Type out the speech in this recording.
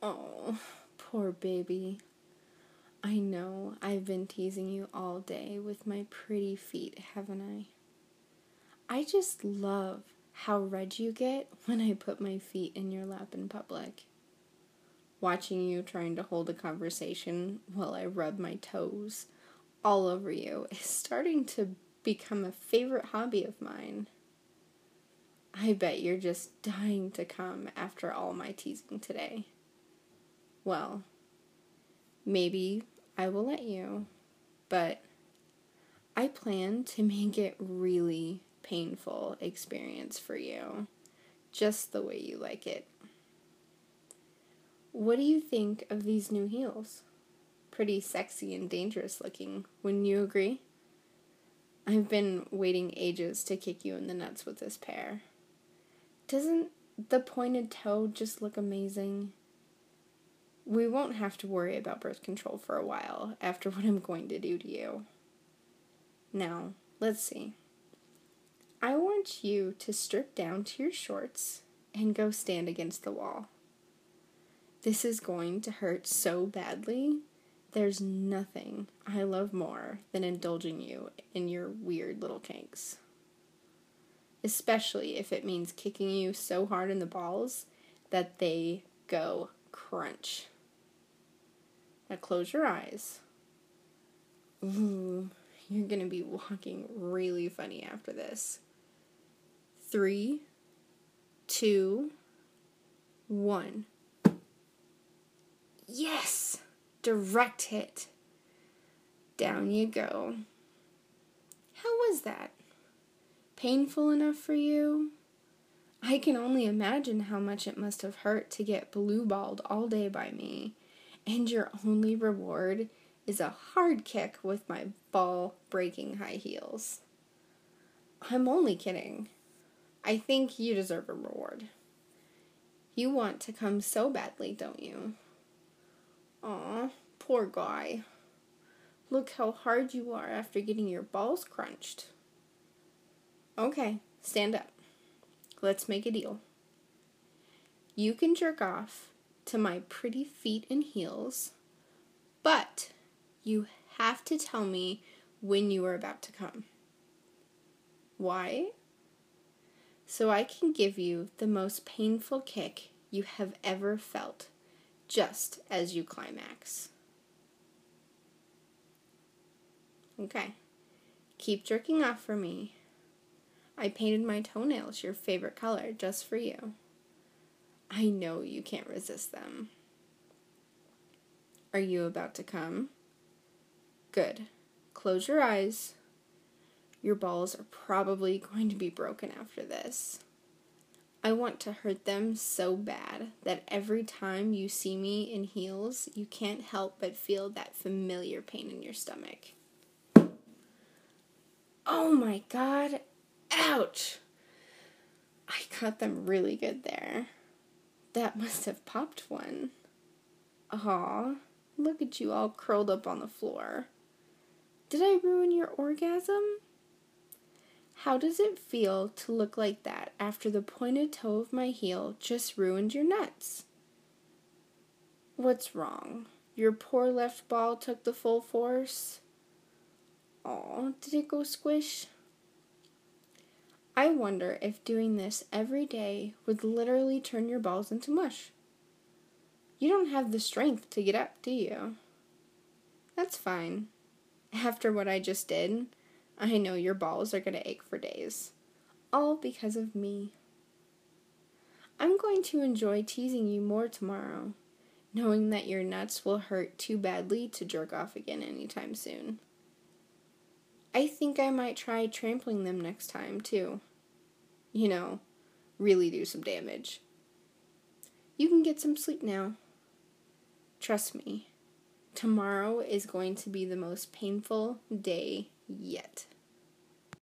Oh, poor baby. I know I've been teasing you all day with my pretty feet, haven't I? I just love how red you get when I put my feet in your lap in public. Watching you trying to hold a conversation while I rub my toes all over you is starting to become a favorite hobby of mine. I bet you're just dying to come after all my teasing today. Well, maybe I will let you, but I plan to make it really painful experience for you, just the way you like it. What do you think of these new heels? Pretty sexy and dangerous looking, wouldn't you agree? I've been waiting ages to kick you in the nuts with this pair. Doesn't the pointed toe just look amazing? We won't have to worry about birth control for a while after what I'm going to do to you. Now, let's see. I want you to strip down to your shorts and go stand against the wall. This is going to hurt so badly. There's nothing I love more than indulging you in your weird little kinks. Especially if it means kicking you so hard in the balls that they go crunch. Now close your eyes. Ooh, you're gonna be walking really funny after this. 3, 2, 1. Yes! Direct hit. Down you go. How was that? Painful enough for you? I can only imagine how much it must have hurt to get blue-balled all day by me, and your only reward is a hard kick with my ball-breaking high heels. I'm only kidding. I think you deserve a reward. You want to come so badly, don't you? Aw, poor guy. Look how hard you are after getting your balls crunched. Okay, stand up. Let's make a deal. You can jerk off to my pretty feet and heels, but you have to tell me when you are about to come. Why? So I can give you the most painful kick you have ever felt, just as you climax. Okay, keep jerking off for me. I painted my toenails your favorite color just for you. I know you can't resist them. Are you about to come? Good. Close your eyes. Your balls are probably going to be broken after this. I want to hurt them so bad that every time you see me in heels, you can't help but feel that familiar pain in your stomach. Oh my God. Ouch! I got them really good there. That must have popped one. Aw, look at you all curled up on the floor. Did I ruin your orgasm? How does it feel to look like that after the pointed toe of my heel just ruined your nuts? What's wrong? Your poor left ball took the full force? Aw, did it go squish? I wonder if doing this every day would literally turn your balls into mush. You don't have the strength to get up, do you? That's fine. After what I just did, I know your balls are going to ache for days. All because of me. I'm going to enjoy teasing you more tomorrow, knowing that your nuts will hurt too badly to jerk off again anytime soon. I think I might try trampling them next time, too. You know, really do some damage. You can get some sleep now. Trust me, tomorrow is going to be the most painful day yet.